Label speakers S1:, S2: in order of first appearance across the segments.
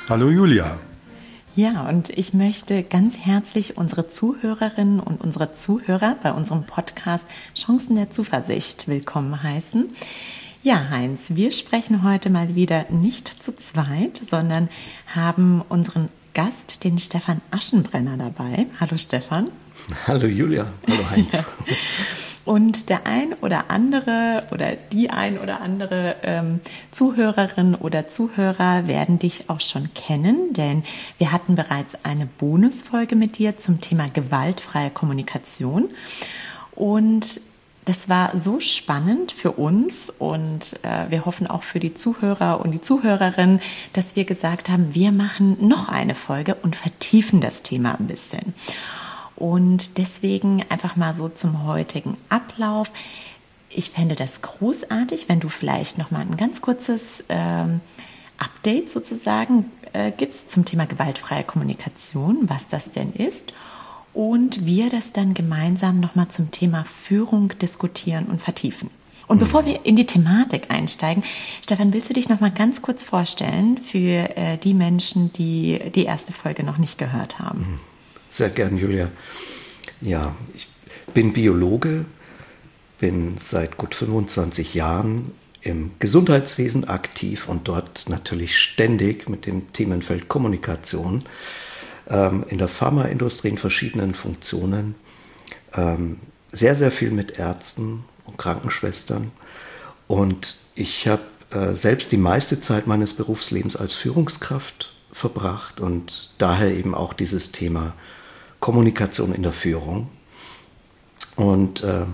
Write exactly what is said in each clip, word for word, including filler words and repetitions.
S1: Hallo Julia.
S2: Ja, und ich möchte ganz herzlich unsere Zuhörerinnen und unsere Zuhörer bei unserem Podcast Chancen der Zuversicht willkommen heißen. Ja, Heinz, wir sprechen heute mal wieder nicht zu zweit, sondern haben unseren Gast, den Stefan Aschenbrenner, dabei. Hallo Stefan.
S3: Hallo Julia. Hallo Heinz.
S2: Und der ein oder andere oder die ein oder andere ähm, Zuhörerin oder Zuhörer werden dich auch schon kennen, denn wir hatten bereits eine Bonusfolge mit dir zum Thema gewaltfreie Kommunikation. Und das war so spannend für uns und äh, wir hoffen auch für die Zuhörer und die Zuhörerinnen, dass wir gesagt haben, wir machen noch eine Folge und vertiefen das Thema ein bisschen. Und deswegen einfach mal so zum heutigen Ablauf. Ich fände das großartig, wenn du vielleicht noch mal ein ganz kurzes ähm, Update sozusagen äh, gibst zum Thema gewaltfreie Kommunikation, was das denn ist. Und wir das dann gemeinsam noch mal zum Thema Führung diskutieren und vertiefen. Und bevor wir in die Thematik einsteigen, Stefan, willst du dich noch mal ganz kurz vorstellen für äh, die Menschen, die die erste Folge noch nicht gehört haben?
S3: Sehr gern, Julia. Ja, ich bin Biologe, bin seit gut fünfundzwanzig Jahren im Gesundheitswesen aktiv und dort natürlich ständig mit dem Themenfeld Kommunikation ähm, in der Pharmaindustrie in verschiedenen Funktionen, ähm, sehr, sehr viel mit Ärzten und Krankenschwestern. Und ich habe äh, selbst die meiste Zeit meines Berufslebens als Führungskraft verbracht und daher eben auch dieses Thema Kommunikation in der Führung. Und äh,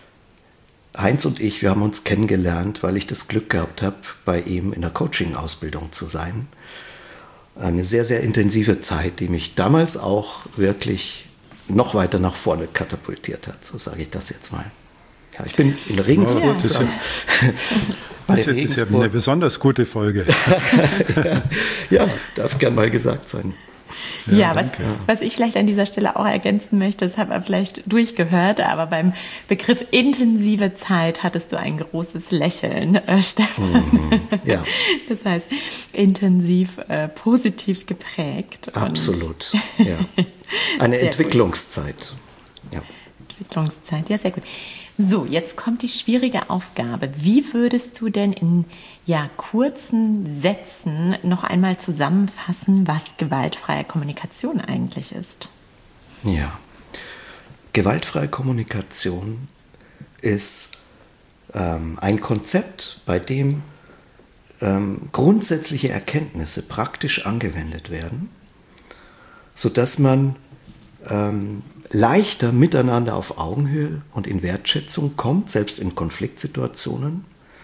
S3: Heinz und ich, wir haben uns kennengelernt, weil ich das Glück gehabt habe, bei ihm in der Coaching-Ausbildung zu sein. Eine sehr, sehr intensive Zeit, die mich damals auch wirklich noch weiter nach vorne katapultiert hat, so sage ich das jetzt mal. Ja, ich bin in Regensburg.
S1: Oh, das, ja. das ist ja eine besonders gute Folge.
S3: ja, ja, darf gern mal gesagt sein.
S2: Ja, ja was, was ich vielleicht an dieser Stelle auch ergänzen möchte, das haben wir vielleicht durchgehört, aber beim Begriff intensive Zeit hattest du ein großes Lächeln, äh, Stefan.
S3: Mhm, ja.
S2: Das heißt, intensiv, äh, positiv geprägt.
S3: Absolut, ja. Eine Entwicklungszeit.
S2: Ja. Entwicklungszeit, ja, sehr gut. So, jetzt kommt die schwierige Aufgabe. Wie würdest du denn in ja, kurzen Sätzen noch einmal zusammenfassen, was gewaltfreie Kommunikation eigentlich ist?
S3: Ja, gewaltfreie Kommunikation ist ähm, ein Konzept, bei dem ähm, grundsätzliche Erkenntnisse praktisch angewendet werden, sodass man ähm, leichter miteinander auf Augenhöhe und in Wertschätzung kommt, selbst in Konfliktsituationen.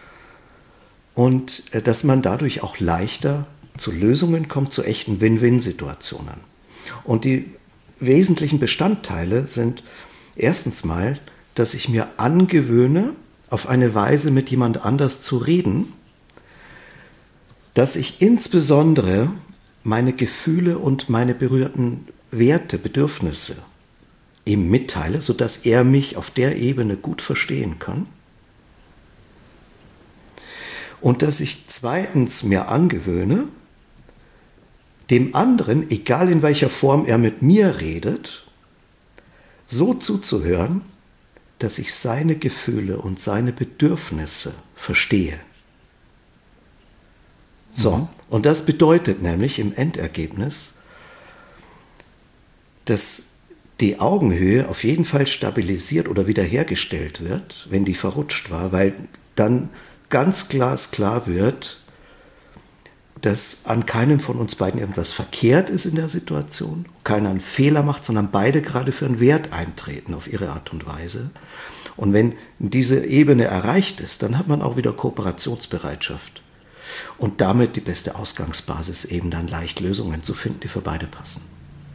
S3: Und äh, dass man dadurch auch leichter zu Lösungen kommt, zu echten Win-Win-Situationen. Und die wesentlichen Bestandteile sind erstens mal, dass ich mir angewöhne, auf eine Weise mit jemand anders zu reden, dass ich insbesondere meine Gefühle und meine berührten Werte, Bedürfnisse ihm mitteile, sodass er mich auf der Ebene gut verstehen kann. Und dass ich zweitens mir angewöhne, dem anderen, egal in welcher Form er mit mir redet, so zuzuhören, dass ich seine Gefühle und seine Bedürfnisse verstehe. So, mhm. Und das bedeutet nämlich im Endergebnis, dass die Augenhöhe auf jeden Fall stabilisiert oder wiederhergestellt wird, wenn die verrutscht war, weil dann ganz glasklar wird, dass an keinem von uns beiden irgendwas verkehrt ist in der Situation, keiner einen Fehler macht, sondern beide gerade für einen Wert eintreten auf ihre Art und Weise. Und wenn diese Ebene erreicht ist, dann hat man auch wieder Kooperationsbereitschaft und damit die beste Ausgangsbasis, eben dann leicht Lösungen zu finden, die für beide passen.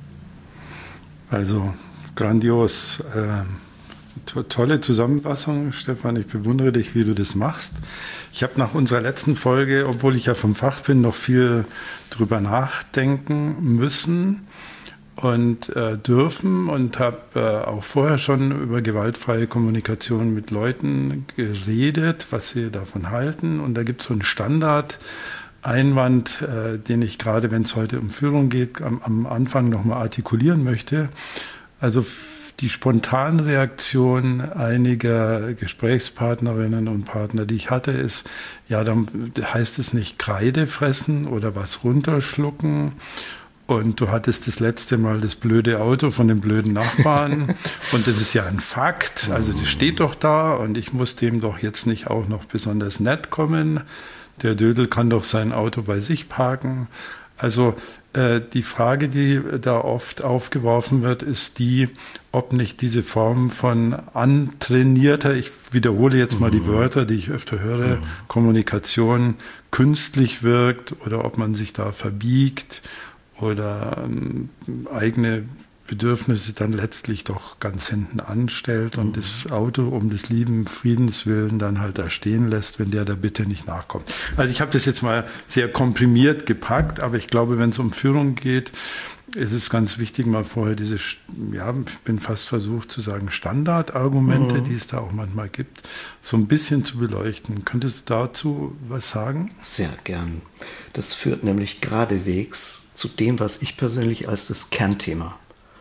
S1: Also grandios, äh, to- tolle Zusammenfassung, Stefan. Ich bewundere dich, wie du das machst. Ich habe nach unserer letzten Folge, obwohl ich ja vom Fach bin, noch viel drüber nachdenken müssen und äh, dürfen und habe äh, auch vorher schon über gewaltfreie Kommunikation mit Leuten geredet, was sie davon halten. Und da gibt es so einen Standard, Einwand, äh, den ich gerade, wenn es heute um Führung geht, am, am Anfang nochmal artikulieren möchte. Also die Spontanreaktion einiger Gesprächspartnerinnen und Partner, die ich hatte, ist, ja, dann heißt es nicht Kreide fressen oder was runterschlucken. Und du hattest das letzte Mal das blöde Auto von dem blöden Nachbarn. Und das ist ja ein Fakt. Also das steht doch da und ich muss dem doch jetzt nicht auch noch besonders nett kommen. Der Dödel kann doch sein Auto bei sich parken. Also äh, die Frage, die da oft aufgeworfen wird, ist die, ob nicht diese Form von antrainierter, ich wiederhole jetzt mal die Wörter, die ich öfter höre, Kommunikation künstlich wirkt oder ob man sich da verbiegt oder ähm, eigene Bedürfnisse dann letztlich doch ganz hinten anstellt und das Auto um des lieben Friedens willen dann halt da stehen lässt, wenn der der Bitte nicht nachkommt. Also ich habe das jetzt mal sehr komprimiert gepackt, aber ich glaube, wenn es um Führung geht, ist es ganz wichtig, mal vorher diese, ja, ich bin fast versucht zu sagen, Standardargumente, mhm. die es da auch manchmal gibt, so ein bisschen zu beleuchten. Könntest du dazu was sagen?
S3: Sehr gern. Das führt nämlich geradewegs zu dem, was ich persönlich als das Kernthema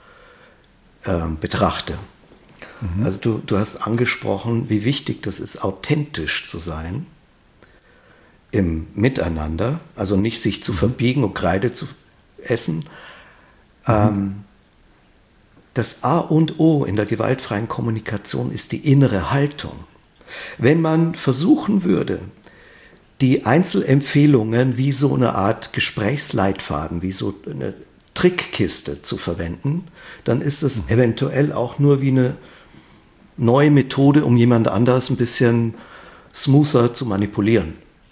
S3: betrachte. Mhm. Also du, du hast angesprochen, wie wichtig das ist, authentisch zu sein im Miteinander, also nicht sich zu mhm. verbiegen und Kreide zu essen. Mhm. Ähm, das A und O in der gewaltfreien Kommunikation ist die innere Haltung. Wenn man versuchen würde, die Einzelempfehlungen wie so eine Art Gesprächsleitfaden, wie so eine Trickkiste zu verwenden, dann ist es mhm. eventuell auch nur wie eine neue Methode, um jemand anders ein bisschen smoother zu manipulieren.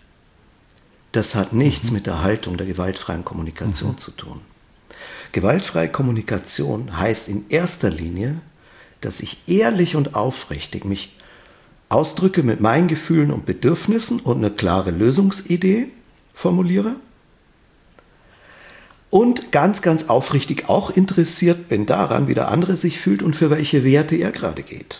S3: Das hat nichts mhm. mit der Haltung der gewaltfreien Kommunikation mhm. zu tun. Gewaltfreie Kommunikation heißt in erster Linie, dass ich ehrlich und aufrichtig mich ausdrücke mit meinen Gefühlen und Bedürfnissen und eine klare Lösungsidee formuliere. Und ganz, ganz aufrichtig auch interessiert bin daran, wie der andere sich fühlt und für welche Werte er gerade geht.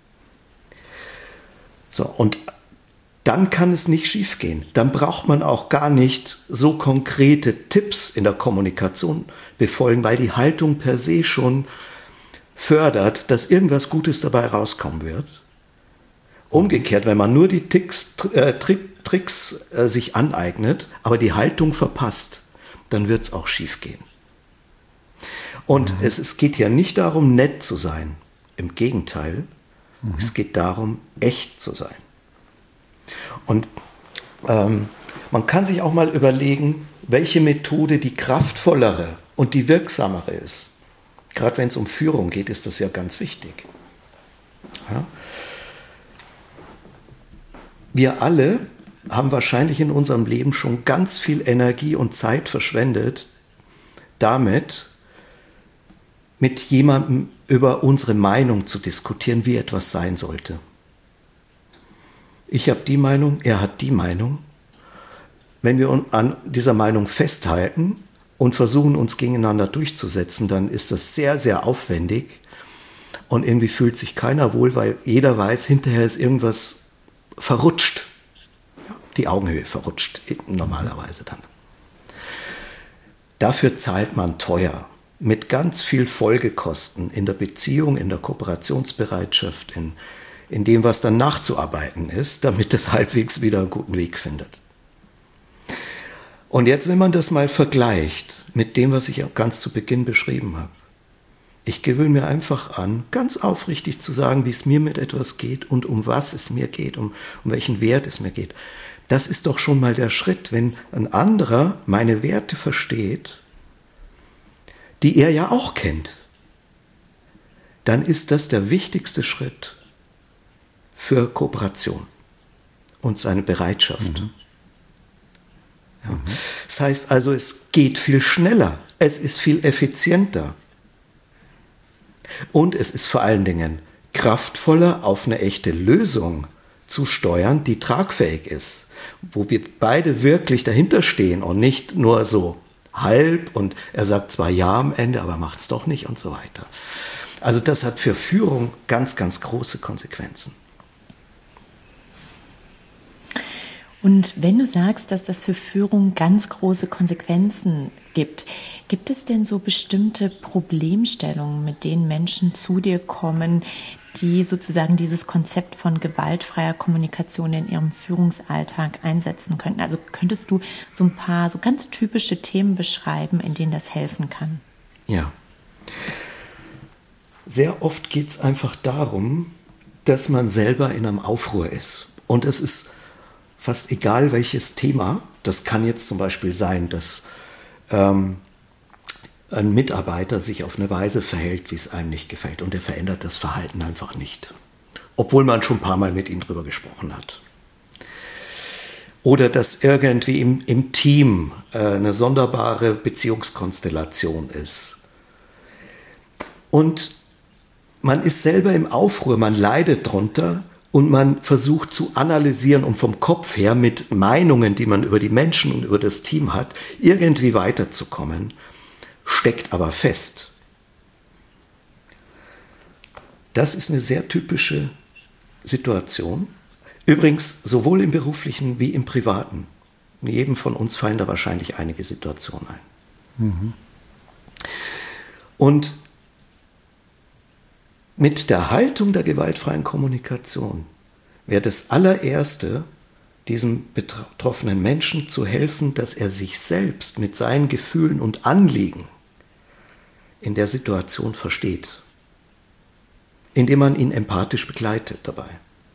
S3: So, und dann kann es nicht schiefgehen. Dann braucht man auch gar nicht so konkrete Tipps in der Kommunikation befolgen, weil die Haltung per se schon fördert, dass irgendwas Gutes dabei rauskommen wird. Umgekehrt, wenn man nur die Ticks, äh, Trick, Tricks äh, sich aneignet, aber die Haltung verpasst, dann wird es auch schief gehen. Und mhm. es, es geht ja nicht darum, nett zu sein. Im Gegenteil, mhm. es geht darum, echt zu sein. Und ähm, man kann sich auch mal überlegen, welche Methode die kraftvollere und die wirksamere ist. Gerade wenn es um Führung geht, ist das ja ganz wichtig. Ja? Wir alle haben wahrscheinlich in unserem Leben schon ganz viel Energie und Zeit verschwendet, damit mit jemandem über unsere Meinung zu diskutieren, wie etwas sein sollte. Ich habe die Meinung, er hat die Meinung. Wenn wir an dieser Meinung festhalten und versuchen, uns gegeneinander durchzusetzen, dann ist das sehr, sehr aufwendig und irgendwie fühlt sich keiner wohl, weil jeder weiß, hinterher ist irgendwas verrutscht. Die Augenhöhe verrutscht normalerweise dann. Dafür zahlt man teuer, mit ganz viel Folgekosten in der Beziehung, in der Kooperationsbereitschaft, in, in dem, was dann nachzuarbeiten ist, damit es halbwegs wieder einen guten Weg findet. Und jetzt, wenn man das mal vergleicht mit dem, was ich auch ganz zu Beginn beschrieben habe, ich gewöhne mir einfach an, ganz aufrichtig zu sagen, wie es mir mit etwas geht und um was es mir geht, um, um welchen Wert es mir geht. Das ist doch schon mal der Schritt, wenn ein anderer meine Werte versteht, die er ja auch kennt. Dann ist das der wichtigste Schritt für Kooperation und seine Bereitschaft. Mhm. Ja. Mhm. Das heißt also, es geht viel schneller, es ist viel effizienter und es ist vor allen Dingen kraftvoller, auf eine echte Lösung zu steuern, die tragfähig ist, wo wir beide wirklich dahinter stehen und nicht nur so halb und er sagt zwar ja am Ende, aber macht es doch nicht und so weiter. Also das hat für Führung ganz, ganz große Konsequenzen.
S2: Und wenn du sagst, dass das für Führung ganz große Konsequenzen gibt, gibt es denn so bestimmte Problemstellungen, mit denen Menschen zu dir kommen, die sozusagen dieses Konzept von gewaltfreier Kommunikation in ihrem Führungsalltag einsetzen könnten? Also könntest du so ein paar so ganz typische Themen beschreiben, in denen das helfen kann?
S3: Ja. Sehr oft geht es einfach darum, dass man selber in einem Aufruhr ist. Und es ist fast egal, welches Thema. Das kann jetzt zum Beispiel sein, dass ähm, ein Mitarbeiter sich auf eine Weise verhält, wie es einem nicht gefällt. Und er verändert das Verhalten einfach nicht. Obwohl man schon ein paar Mal mit ihm drüber gesprochen hat. Oder dass irgendwie im, im Team äh, eine sonderbare Beziehungskonstellation ist. Und man ist selber im Aufruhr, man leidet drunter und man versucht zu analysieren und vom Kopf her mit Meinungen, die man über die Menschen und über das Team hat, irgendwie weiterzukommen, steckt aber fest. Das ist eine sehr typische Situation. Übrigens sowohl im beruflichen wie im privaten. Jedem von uns fallen da wahrscheinlich einige Situationen ein. Mhm. Und mit der Haltung der gewaltfreien Kommunikation wäre das allererste, diesem betroffenen Menschen zu helfen, dass er sich selbst mit seinen Gefühlen und Anliegen in der Situation versteht, indem man ihn empathisch begleitet dabei.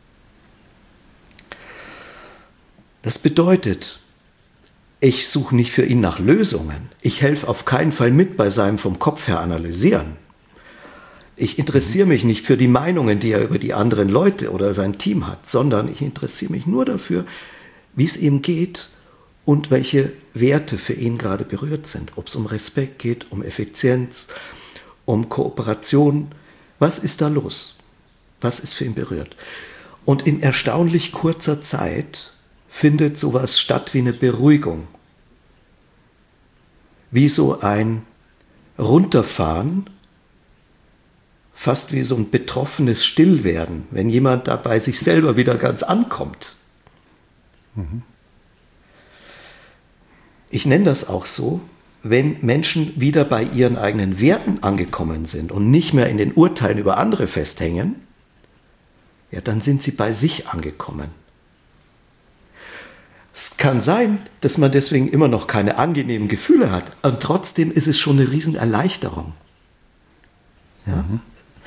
S3: Das bedeutet, ich suche nicht für ihn nach Lösungen. Ich helfe auf keinen Fall mit bei seinem vom Kopf her analysieren. Ich interessiere mich nicht für die Meinungen, die er über die anderen Leute oder sein Team hat, sondern ich interessiere mich nur dafür, wie es ihm geht und welche Werte für ihn gerade berührt sind. Ob es um Respekt geht, um Effizienz, um Kooperation. Was ist da los? Was ist für ihn berührt? Und in erstaunlich kurzer Zeit findet sowas statt wie eine Beruhigung. Wie so ein Runterfahren, fast wie so ein betroffenes Stillwerden, wenn jemand da bei sich selber wieder ganz ankommt. Mhm. Ich nenne das auch so, wenn Menschen wieder bei ihren eigenen Werten angekommen sind und nicht mehr in den Urteilen über andere festhängen, ja, dann sind sie bei sich angekommen. Es kann sein, dass man deswegen immer noch keine angenehmen Gefühle hat, und trotzdem ist es schon eine Riesenerleichterung. Ja? Mhm.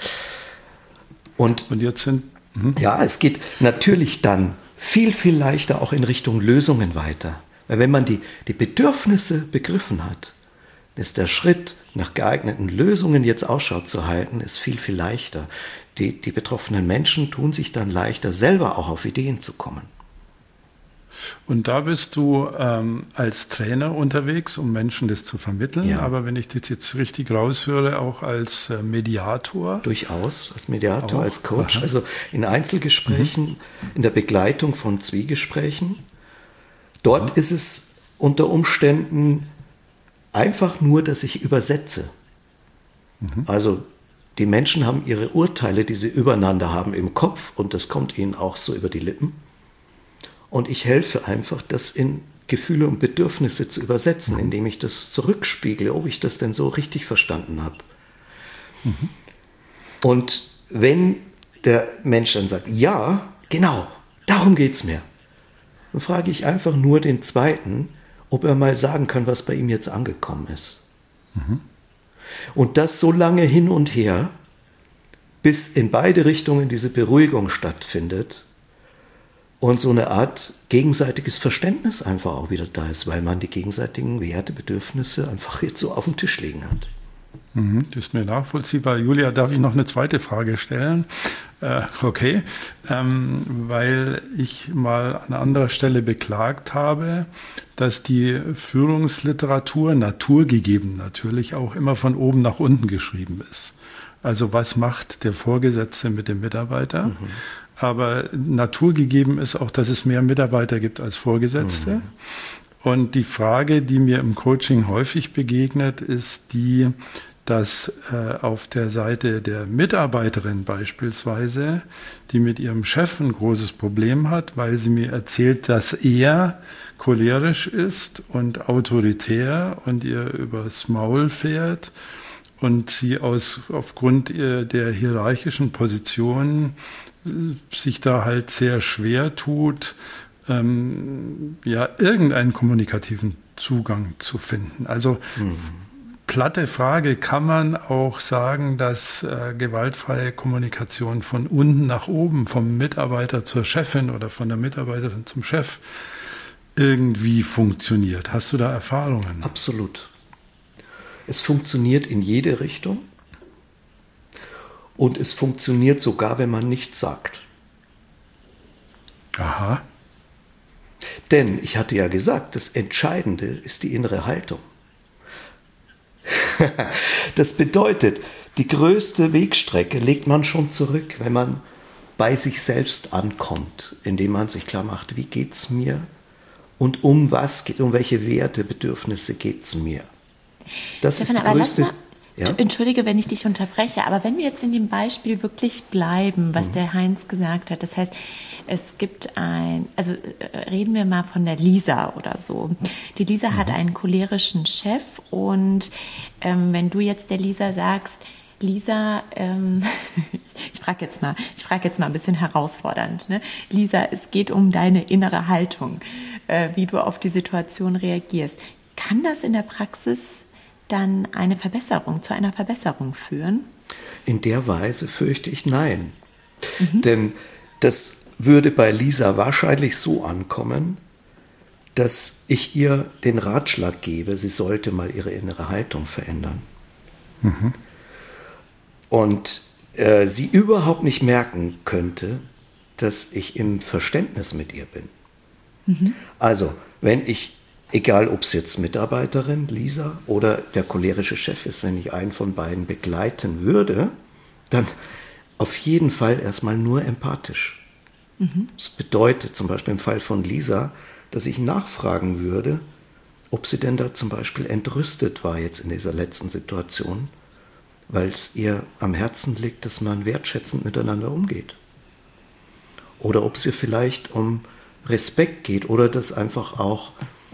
S3: Und,
S1: und jetzt sind... Mhm.
S3: Ja, es geht natürlich dann viel, viel leichter auch in Richtung Lösungen weiter. Weil wenn man die, die Bedürfnisse begriffen hat, ist der Schritt nach geeigneten Lösungen jetzt Ausschau zu halten, ist viel, viel leichter. Die, die betroffenen Menschen tun sich dann leichter, selber auch auf Ideen zu kommen.
S1: Und da bist du ähm, als Trainer unterwegs, um Menschen das zu vermitteln. Ja. Aber wenn ich das jetzt richtig raushöre, auch als äh, Mediator.
S3: Durchaus, als Mediator, auch. Als Coach.
S1: Aha.
S3: Also in Einzelgesprächen, mhm. in der Begleitung von Zwiegesprächen. Dort mhm. ist es unter Umständen einfach nur, dass ich übersetze. Mhm. Also die Menschen haben ihre Urteile, die sie übereinander haben im Kopf, und das kommt ihnen auch so über die Lippen. Und ich helfe einfach, das in Gefühle und Bedürfnisse zu übersetzen, indem ich das zurückspiegle, ob ich das denn so richtig verstanden habe. Mhm. Und wenn der Mensch dann sagt, ja, genau, darum geht es mir, dann frage ich einfach nur den Zweiten, ob er mal sagen kann, was bei ihm jetzt angekommen ist. Mhm. Und das so lange hin und her, bis in beide Richtungen diese Beruhigung stattfindet, und so eine Art gegenseitiges Verständnis einfach auch wieder da ist, weil man die gegenseitigen Werte, Bedürfnisse einfach jetzt so auf dem Tisch liegen hat.
S1: Mhm, das ist mir nachvollziehbar. Julia, darf ich noch eine zweite Frage stellen? Äh, okay, ähm, weil ich mal an anderer Stelle beklagt habe, dass die Führungsliteratur, naturgegeben natürlich, auch immer von oben nach unten geschrieben ist. Also was macht der Vorgesetzte mit dem Mitarbeiter? Mhm. Aber naturgegeben ist auch, dass es mehr Mitarbeiter gibt als Vorgesetzte. Mhm. Und die Frage, die mir im Coaching häufig begegnet, ist die dass äh, auf der Seite der Mitarbeiterin beispielsweise, die mit ihrem Chef ein großes Problem hat, weil sie mir erzählt, dass er cholerisch ist und autoritär und ihr übers Maul fährt und sie aus, aufgrund der hierarchischen Position sich da halt sehr schwer tut, ähm, ja, irgendeinen kommunikativen Zugang zu finden. Also mhm. platte Frage, kann man auch sagen, dass äh, gewaltfreie Kommunikation von unten nach oben, vom Mitarbeiter zur Chefin oder von der Mitarbeiterin zum Chef irgendwie funktioniert? Hast du da Erfahrungen?
S3: Absolut. Es funktioniert in jede Richtung und es funktioniert sogar, wenn man nichts sagt.
S1: Aha.
S3: Denn ich hatte ja gesagt, das Entscheidende ist die innere Haltung. Das bedeutet, die größte Wegstrecke legt man schon zurück, wenn man bei sich selbst ankommt, indem man sich klar macht, wie geht es mir und um was geht, um welche Werte, Bedürfnisse geht es mir. Das
S2: Stefan,
S3: ist die größte...
S2: Mal, ja? Entschuldige, wenn ich dich unterbreche, aber wenn wir jetzt in dem Beispiel wirklich bleiben, was mhm. der Heinz gesagt hat, das heißt, es gibt ein, also reden wir mal von der Lisa oder so. Die Lisa mhm. hat einen cholerischen Chef und ähm, wenn du jetzt der Lisa sagst, Lisa, ähm, ich frage jetzt mal, ich frage jetzt mal ein bisschen herausfordernd, ne? Lisa, es geht um deine innere Haltung, äh, wie du auf die Situation reagierst. Kann das in der Praxis dann eine Verbesserung, zu einer Verbesserung führen?
S3: In der Weise fürchte ich nein. Mhm. Denn das würde bei Lisa wahrscheinlich so ankommen, dass ich ihr den Ratschlag gebe, sie sollte mal ihre innere Haltung verändern. Mhm. Und äh, sie überhaupt nicht merken könnte, dass ich im Verständnis mit ihr bin. Mhm. Also, wenn ich egal, ob es jetzt Mitarbeiterin, Lisa oder der cholerische Chef ist, wenn ich einen von beiden begleiten würde, dann auf jeden Fall erstmal nur empathisch. Mhm. Das bedeutet zum Beispiel im Fall von Lisa, dass ich nachfragen würde, ob sie denn da zum Beispiel entrüstet war jetzt in dieser letzten Situation, weil es ihr am Herzen liegt, dass man wertschätzend miteinander umgeht. Oder ob es ihr vielleicht um Respekt geht oder dass einfach auch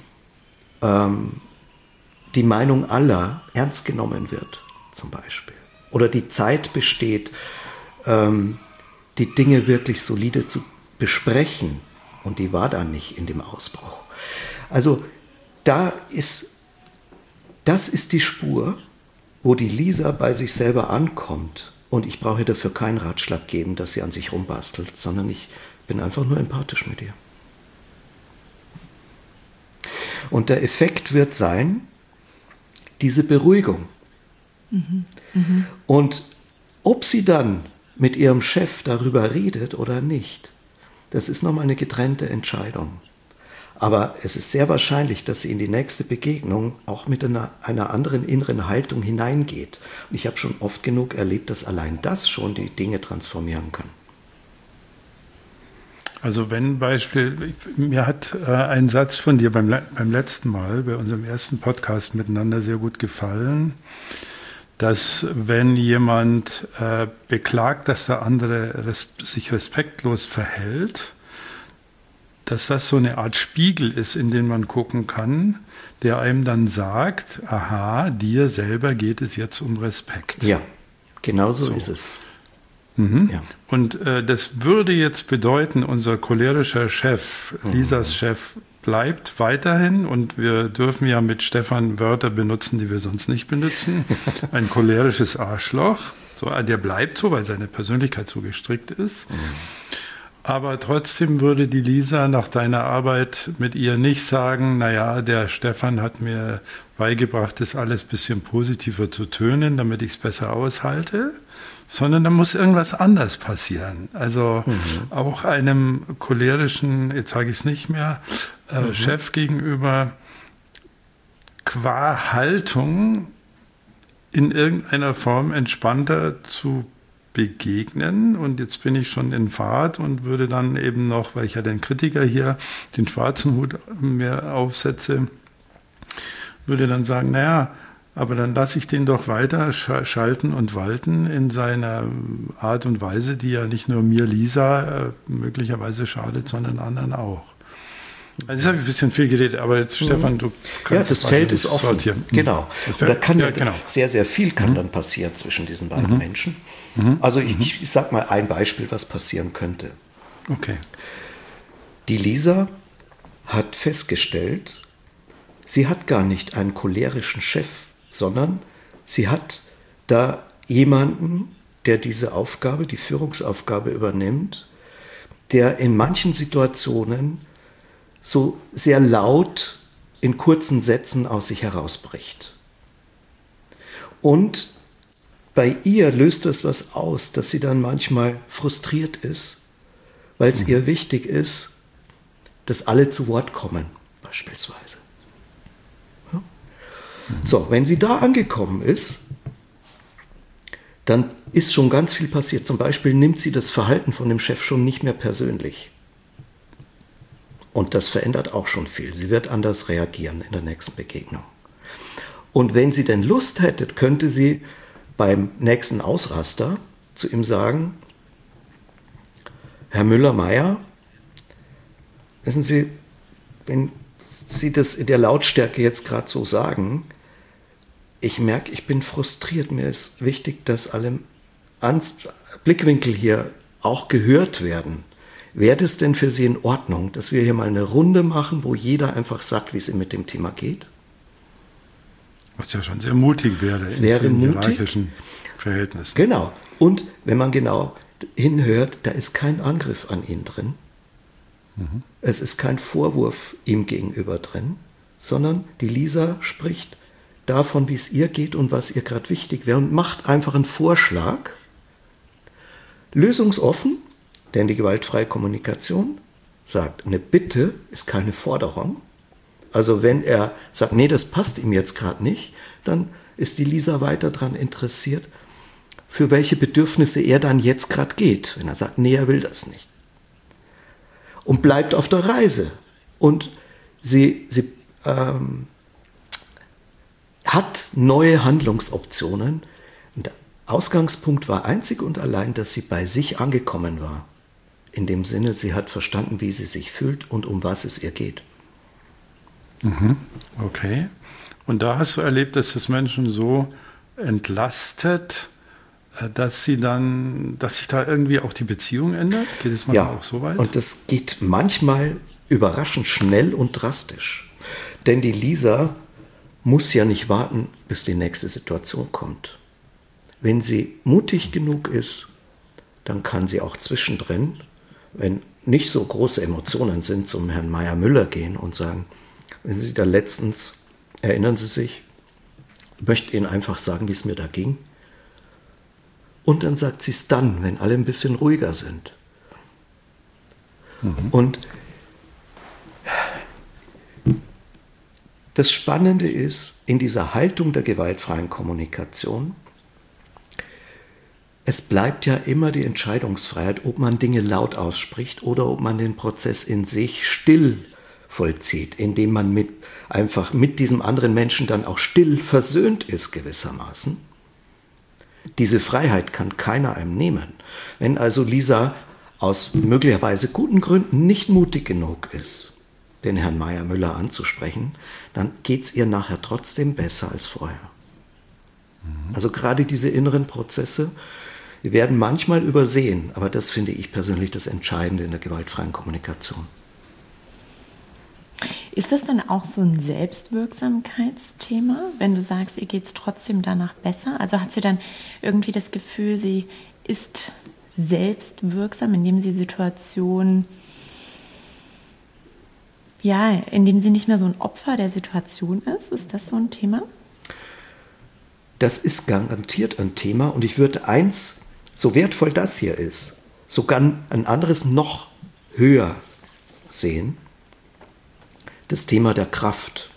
S3: die Meinung aller ernst genommen wird, zum Beispiel. Oder die Zeit besteht, ähm, die Dinge wirklich solide zu besprechen. Und die war dann nicht in dem Ausbruch. Also da ist, das ist die Spur, wo die Lisa bei sich selber ankommt. Und ich brauche dafür keinen Ratschlag geben, dass sie an sich rumbastelt, sondern ich bin einfach nur empathisch mit ihr. Und der Effekt wird sein, diese Beruhigung. Mhm. Mhm. Und ob sie dann mit ihrem Chef darüber redet oder nicht, das ist nochmal eine getrennte Entscheidung. Aber es ist sehr wahrscheinlich, dass sie in die nächste Begegnung auch mit einer, einer anderen inneren Haltung hineingeht. Und ich habe schon oft genug erlebt, dass allein das schon die Dinge transformieren kann.
S1: Also wenn Beispiel, mir hat äh, ein Satz von dir beim, beim letzten Mal, bei unserem ersten Podcast miteinander sehr gut gefallen, dass wenn jemand äh, beklagt, dass der andere res- sich respektlos verhält, dass das so eine Art Spiegel ist, in den man gucken kann, der einem dann sagt, aha, dir selber geht es jetzt um Respekt.
S3: Ja, genau so, so. ist es.
S1: Mhm. Ja. Und äh, das würde jetzt bedeuten, unser cholerischer Chef, mhm. Lisas Chef, bleibt weiterhin, und wir dürfen ja mit Stefan Wörter benutzen, die wir sonst nicht benutzen, ein cholerisches Arschloch. So, der bleibt so, weil seine Persönlichkeit so gestrickt ist. Mhm. Aber trotzdem würde die Lisa nach deiner Arbeit mit ihr nicht sagen, naja, der Stefan hat mir beigebracht, das alles ein bisschen positiver zu tönen, damit ich es besser aushalte, sondern da muss irgendwas anders passieren. Also mhm. auch einem cholerischen, jetzt sage ich es nicht mehr, äh, mhm. Chef gegenüber qua Haltung in irgendeiner Form entspannter zu begegnen. Und jetzt bin ich schon in Fahrt und würde dann eben noch, weil ich ja den Kritiker hier, den schwarzen Hut mir aufsetze, würde dann sagen, naja, aber dann lasse ich den doch weiter schalten und walten in seiner Art und Weise, die ja nicht nur mir, Lisa, äh, möglicherweise schadet, sondern anderen auch. Also jetzt habe ich ein bisschen viel geredet, aber jetzt, mhm. Stefan, du kannst
S3: ja, das Feld ist offen. Sortieren. Genau.
S1: Das Feld,
S3: und da kann ja,
S1: ja genau.
S3: sehr, sehr viel kann mhm. dann passieren zwischen diesen beiden mhm. Menschen.
S1: Mhm.
S3: Also ich, ich sage mal ein Beispiel, was passieren könnte.
S1: Okay.
S3: Die Lisa hat festgestellt, sie hat gar nicht einen cholerischen Chef, sondern sie hat da jemanden, der diese Aufgabe, die Führungsaufgabe übernimmt, der in manchen Situationen so sehr laut in kurzen Sätzen aus sich herausbricht. Und bei ihr löst das was aus, dass sie dann manchmal frustriert ist, weil es mhm. ihr wichtig ist, dass alle zu Wort kommen, beispielsweise. Ja? Mhm. So, wenn sie da angekommen ist, dann ist schon ganz viel passiert. Zum Beispiel nimmt sie das Verhalten von dem Chef schon nicht mehr persönlich. Und das verändert auch schon viel. Sie wird anders reagieren in der nächsten Begegnung. Und wenn sie denn Lust hätte, könnte sie beim nächsten Ausraster zu ihm sagen, Herr Müller-Meyer, wissen Sie, wenn Sie das in der Lautstärke jetzt gerade so sagen, ich merke, ich bin frustriert. Mir ist wichtig, dass alle Blickwinkel hier auch gehört werden. Wäre das denn für Sie in Ordnung, dass wir hier mal eine Runde machen, wo jeder einfach sagt, wie es ihm mit dem Thema geht?
S1: Was ja schon sehr mutig wäre
S3: es in wäre mutig.
S1: hierarchischen Verhältnissen.
S3: Genau. Und wenn man genau hinhört, da ist kein Angriff an ihn drin. Mhm. Es ist kein Vorwurf ihm gegenüber drin, sondern die Lisa spricht davon, wie es ihr geht und was ihr gerade wichtig wäre und macht einfach einen Vorschlag, lösungsoffen. Denn die gewaltfreie Kommunikation sagt, eine Bitte ist keine Forderung. Also wenn er sagt, nee, das passt ihm jetzt gerade nicht, dann ist die Lisa weiter daran interessiert, für welche Bedürfnisse er dann jetzt gerade geht. Wenn er sagt, nee, er will das nicht. Und bleibt auf der Reise. Und sie, sie ähm, hat neue Handlungsoptionen. Und der Ausgangspunkt war einzig und allein, dass sie bei sich angekommen war. In dem Sinne, sie hat verstanden, wie sie sich fühlt und um was es ihr geht.
S1: Mhm. Okay. Und da hast du erlebt, dass das Menschen so entlastet, dass sie dann, dass sich da irgendwie auch die Beziehung ändert? Geht es manchmal
S3: ja,
S1: auch so weit?
S3: Und das geht manchmal überraschend schnell und drastisch. Denn die Lisa muss ja nicht warten, bis die nächste Situation kommt. Wenn sie mutig genug ist, dann kann sie auch zwischendrin, wenn nicht so große Emotionen sind, zum Herrn Meyer-Müller gehen und sagen, wenn Sie da letztens, erinnern Sie sich, ich möchte Ihnen einfach sagen, wie es mir da ging. Und dann sagt sie es dann, wenn alle ein bisschen ruhiger sind. Mhm. Und das Spannende ist, in dieser Haltung der gewaltfreien Kommunikation, es bleibt ja immer die Entscheidungsfreiheit, ob man Dinge laut ausspricht oder ob man den Prozess in sich still vollzieht, indem man mit, einfach mit diesem anderen Menschen dann auch still versöhnt ist gewissermaßen. Diese Freiheit kann keiner einem nehmen. Wenn also Lisa aus möglicherweise guten Gründen nicht mutig genug ist, den Herrn Meyer-Müller anzusprechen, dann geht es ihr nachher trotzdem besser als vorher. Mhm. Also gerade diese inneren Prozesse, die werden manchmal übersehen, aber das finde ich persönlich das Entscheidende in der gewaltfreien Kommunikation.
S2: Ist das dann auch so ein Selbstwirksamkeitsthema, wenn du sagst, ihr geht es trotzdem danach besser? Also hat sie dann irgendwie das Gefühl, sie ist selbstwirksam, indem sie Situationen, ja, indem sie nicht mehr so ein Opfer der Situation ist? Ist das so ein Thema?
S3: Das ist garantiert ein Thema und ich würde eins, so wertvoll das hier ist, sogar ein anderes noch höher sehen. Das Thema der Kraft.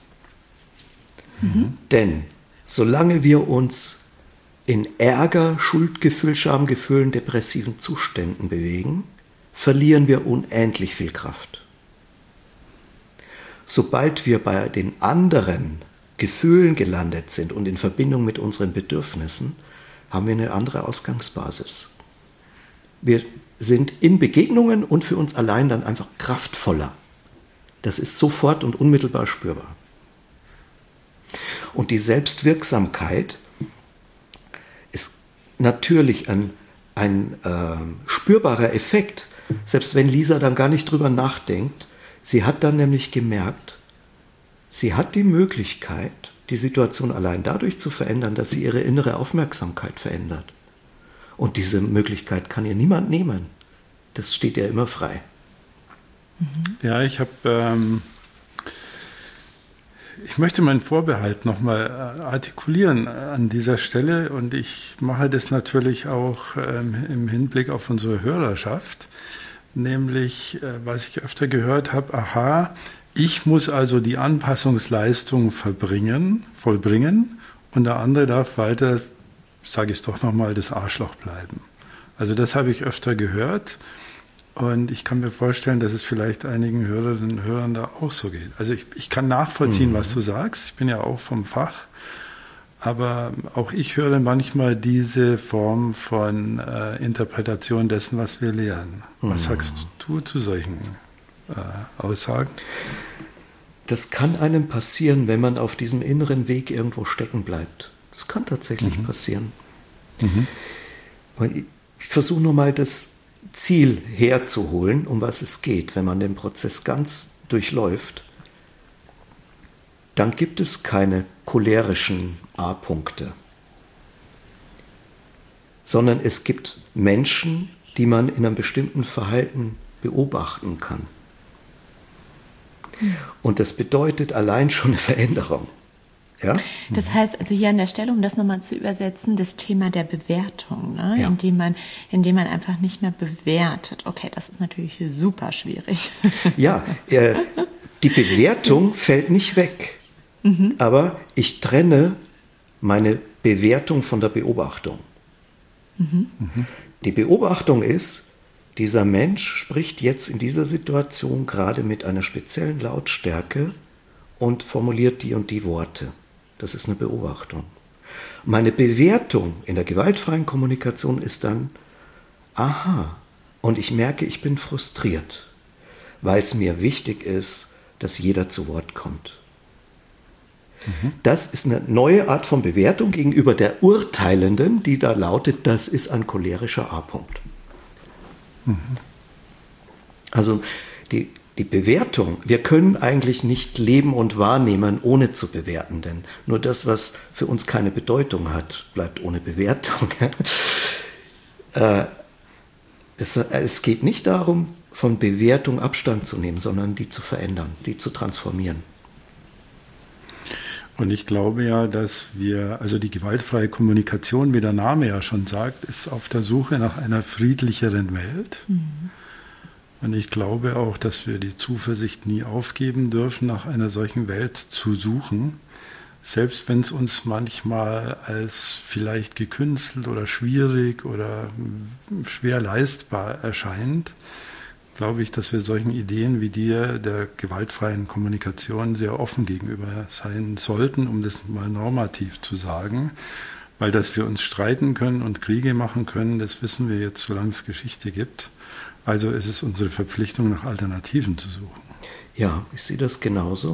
S3: Mhm. Denn solange wir uns in Ärger, Schuldgefühl, Schamgefühlen, depressiven Zuständen bewegen, verlieren wir unendlich viel Kraft. Sobald wir bei den anderen Gefühlen gelandet sind und in Verbindung mit unseren Bedürfnissen, haben wir eine andere Ausgangsbasis. Wir sind in Begegnungen und für uns allein dann einfach kraftvoller. Das ist sofort und unmittelbar spürbar. Und die Selbstwirksamkeit ist natürlich ein, ein äh, spürbarer Effekt, selbst wenn Lisa dann gar nicht drüber nachdenkt. Sie hat dann nämlich gemerkt, sie hat die Möglichkeit, die Situation allein dadurch zu verändern, dass sie ihre innere Aufmerksamkeit verändert. Und diese Möglichkeit kann ihr niemand nehmen. Das steht ihr immer frei.
S1: Ja, ich habe, ähm, ich möchte meinen Vorbehalt nochmal artikulieren an dieser Stelle und ich mache das natürlich auch ähm, im Hinblick auf unsere Hörerschaft, nämlich, äh, was ich öfter gehört habe, aha, ich muss also die Anpassungsleistung verbringen, vollbringen und der andere darf weiter, sage ich es doch nochmal, das Arschloch bleiben. Also das habe ich öfter gehört. Und ich kann mir vorstellen, dass es vielleicht einigen Hörerinnen und Hörern da auch so geht. Also ich, ich kann nachvollziehen, mhm. was du sagst. Ich bin ja auch vom Fach. Aber auch ich höre manchmal diese Form von äh, Interpretation dessen, was wir lehren. Mhm. Was sagst du zu solchen äh, Aussagen?
S3: Das kann einem passieren, wenn man auf diesem inneren Weg irgendwo stecken bleibt. Das kann tatsächlich mhm. passieren. Mhm. Ich, ich versuche nur mal das Ziel herzuholen, um was es geht. Wenn man den Prozess ganz durchläuft, dann gibt es keine cholerischen A-Punkte, sondern es gibt Menschen, die man in einem bestimmten Verhalten beobachten kann. Und das bedeutet allein schon eine Veränderung. Ja?
S2: Das heißt, also hier an der Stelle, um das nochmal zu übersetzen, das Thema der Bewertung, ne?
S3: Ja.
S2: indem man, indem man einfach nicht mehr bewertet. Okay, das ist natürlich super schwierig.
S3: Ja, äh, die Bewertung fällt nicht weg, mhm. aber ich trenne meine Bewertung von der Beobachtung. Mhm. Mhm. Die Beobachtung ist, dieser Mensch spricht jetzt in dieser Situation gerade mit einer speziellen Lautstärke und formuliert die und die Worte. Das ist eine Beobachtung. Meine Bewertung in der gewaltfreien Kommunikation ist dann, aha, und ich merke, ich bin frustriert, weil es mir wichtig ist, dass jeder zu Wort kommt. Mhm. Das ist eine neue Art von Bewertung gegenüber der Urteilenden, die da lautet, das ist ein cholerischer A-Punkt. Mhm. Also die Die Bewertung, wir können eigentlich nicht leben und wahrnehmen, ohne zu bewerten, denn nur das, was für uns keine Bedeutung hat, bleibt ohne Bewertung. äh, es, es geht nicht darum, von Bewertung Abstand zu nehmen, sondern die zu verändern, die zu transformieren.
S1: Und ich glaube ja, dass wir, also die gewaltfreie Kommunikation, wie der Name ja schon sagt, ist auf der Suche nach einer friedlicheren Welt. Mhm. Und ich glaube auch, dass wir die Zuversicht nie aufgeben dürfen, nach einer solchen Welt zu suchen. Selbst wenn es uns manchmal als vielleicht gekünstelt oder schwierig oder schwer leistbar erscheint, glaube ich, dass wir solchen Ideen wie dir der gewaltfreien Kommunikation sehr offen gegenüber sein sollten, um das mal normativ zu sagen. Weil dass wir uns streiten können und Kriege machen können, das wissen wir jetzt, solange es Geschichte gibt. Also ist es unsere Verpflichtung, nach Alternativen zu suchen.
S3: Ja, ich sehe das genauso.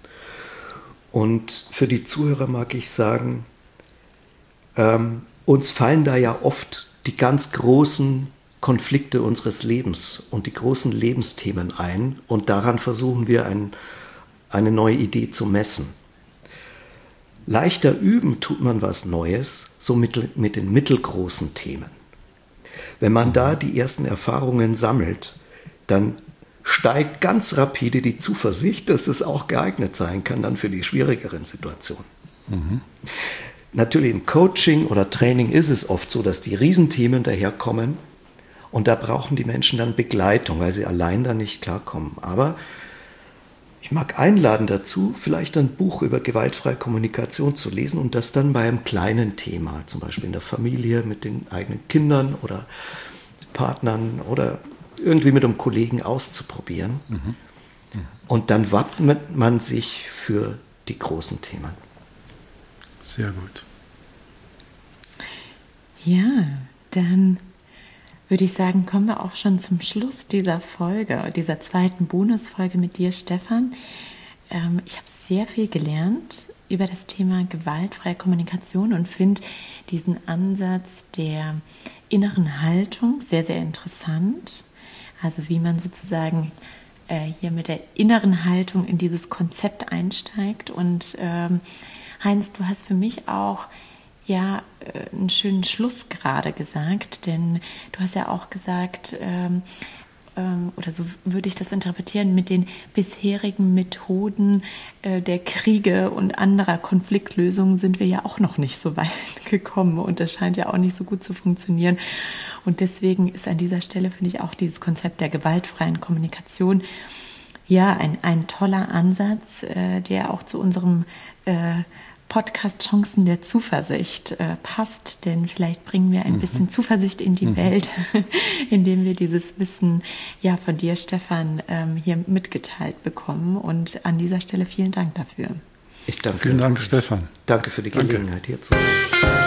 S3: Und für die Zuhörer mag ich sagen, ähm, uns fallen da ja oft die ganz großen Konflikte unseres Lebens und die großen Lebensthemen ein. Und daran versuchen wir ein, eine neue Idee zu messen. Leichter üben tut man was Neues, so mit, mit den mittelgroßen Themen. Wenn man da die ersten Erfahrungen sammelt, dann steigt ganz rapide die Zuversicht, dass das auch geeignet sein kann dann für die schwierigeren Situationen. Mhm. Natürlich im Coaching oder Training ist es oft so, dass die Riesenthemen daherkommen und da brauchen die Menschen dann Begleitung, weil sie allein da nicht klarkommen. Aber ich mag einladen dazu, vielleicht ein Buch über gewaltfreie Kommunikation zu lesen und das dann bei einem kleinen Thema, zum Beispiel in der Familie mit den eigenen Kindern oder Partnern oder irgendwie mit einem Kollegen auszuprobieren. Mhm. Mhm. Und dann wappnet man sich für die großen Themen.
S1: Sehr gut.
S2: Ja, dann würde ich sagen, kommen wir auch schon zum Schluss dieser Folge, dieser zweiten Bonusfolge mit dir, Stefan. Ähm, ich habe sehr viel gelernt über das Thema gewaltfreie Kommunikation und finde diesen Ansatz der inneren Haltung sehr, sehr interessant. Also wie man sozusagen äh, hier mit der inneren Haltung in dieses Konzept einsteigt. Und ähm, Heinz, du hast für mich auch ja äh, einen schönen Schluss gerade gesagt, denn du hast ja auch gesagt, ähm, ähm, oder so würde ich das interpretieren, mit den bisherigen Methoden äh, der Kriege und anderer Konfliktlösungen sind wir ja auch noch nicht so weit gekommen und das scheint ja auch nicht so gut zu funktionieren. Und deswegen ist an dieser Stelle, finde ich, auch dieses Konzept der gewaltfreien Kommunikation ja ein, ein toller Ansatz, äh, der auch zu unserem äh, Podcast Chancen der Zuversicht äh, passt, denn vielleicht bringen wir ein mhm. bisschen Zuversicht in die mhm. Welt, indem wir dieses Wissen ja von dir, Stefan, ähm, hier mitgeteilt bekommen. Und an dieser Stelle vielen Dank dafür.
S3: Ich danke.
S1: Vielen Dank, Stefan.
S3: Danke für die Gelegenheit, danke. Hier zu sein.